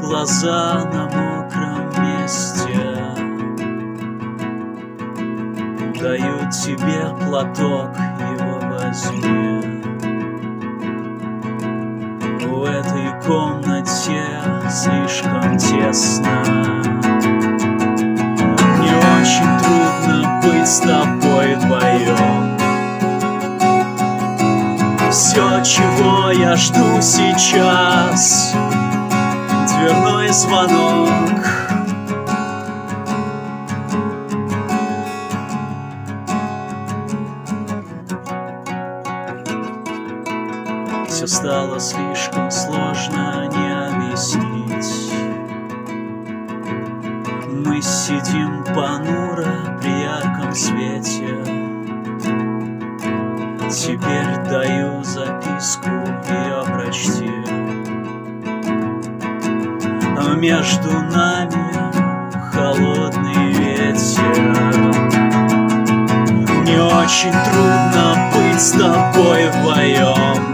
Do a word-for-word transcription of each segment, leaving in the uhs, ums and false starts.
глаза на мокром месте. Даю тебе платок, его возьми. В этой комнате слишком тесно. Мне очень трудно быть с тобой вдвоем. Все, чего я жду сейчас, дверной звонок. Все стало слишком сложно, не объяснить. Мы сидим понуро при ярком свете. Теперь даю записку, ее прочти. А между нами холодный ветер. Мне очень трудно быть с тобой вдвоем.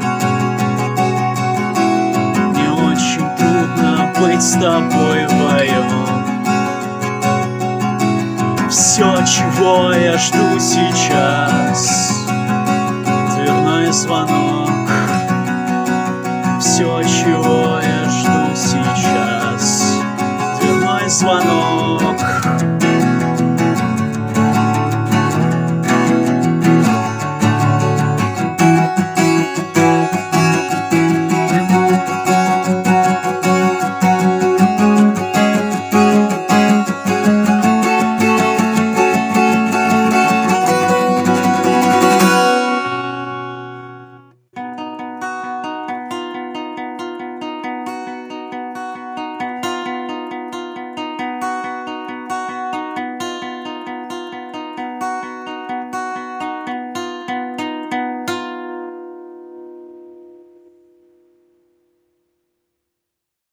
Мне очень трудно быть с тобой вдвоем. Все, чего я жду сейчас, дверной звонок. Все, чего я жду сейчас, дверной звонок.